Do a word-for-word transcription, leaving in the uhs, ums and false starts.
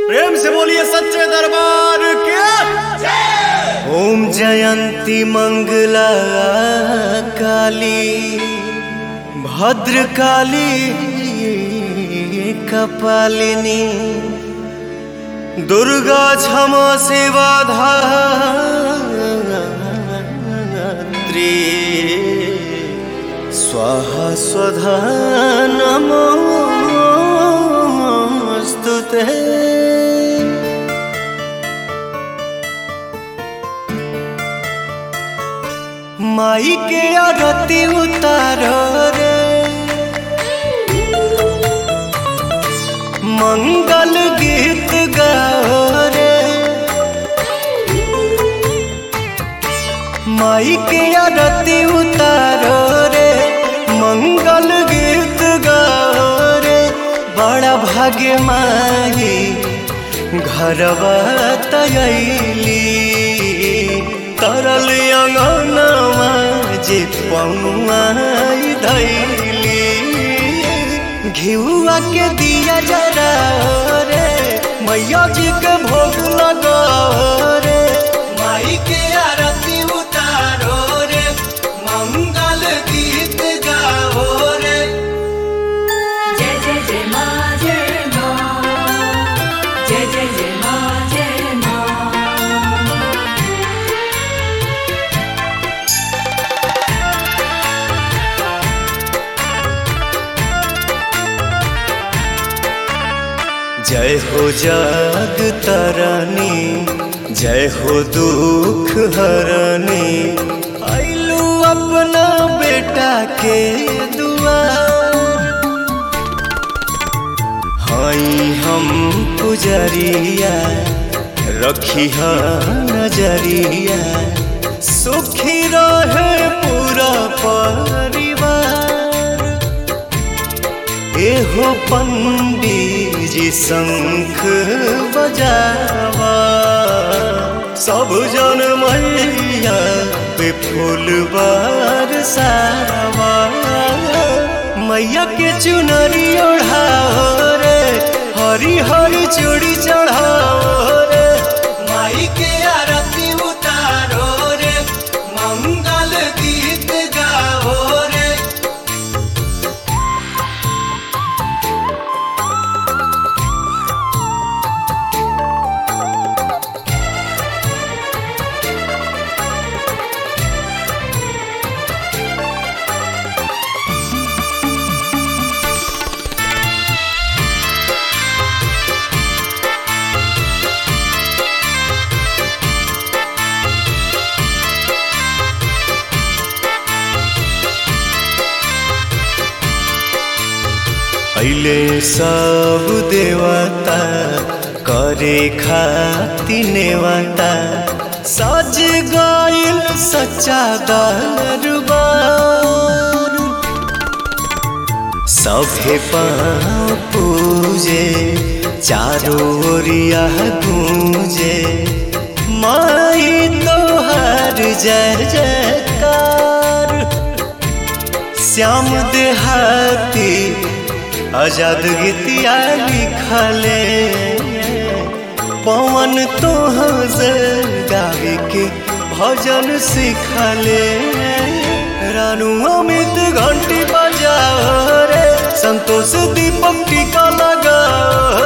प्रेम से बोलिए सच्चे दरबार के। ओम जयंती मंगला काली भद्र काली कपालिनी दुर्गा क्षमा सेवा धात्री स्वाहा स्वधा नमोस्तुते। माई के आरती उतारो रे मंगल गीत गाओ रे। माई के आरती उतारो रे मंगल गीत गाओ रे। बड़ा भाग्य माई घरवा तयली तरल अंगनवा जे पौआई धैली। घिउआ के दिया जरा रे मैया जी के भोग लगाओ रे। माई के आरती उतारो रे मंगल गीत गाओ रे। जय जय जय माँ जय माँ जय जय जय माँ जय माँ। जय हो जग तरनी जय हो दुख हरनी। आइलू अपना बेटा के दुआर हाई हम पुजरिया रखी नजरिया। सुखी रहे पूरा परिवार। एहो पंडित जी शंख बजावा सब जन मैया पे फूल बरसावा। मैया के चुनरी ओढ़ाओ रे हरी हरी चूड़ी चढ़ाओ रे। माई के आरती उतारो रे मंगल गीत गाओ रे। अइले सब देवता करे खाति नेवता। सज गइल सच्चा दरबार। सभे पाँव पूजे चारों ओरिया गूंजे। माई तोहार जय जयकार। श्याम देहाती आजाद गीतिया लिखले पवन तोहर गावे के भजन सिखले। रानू अमित घंटी बजाओ रे संतोष दीपक टीका लगाओ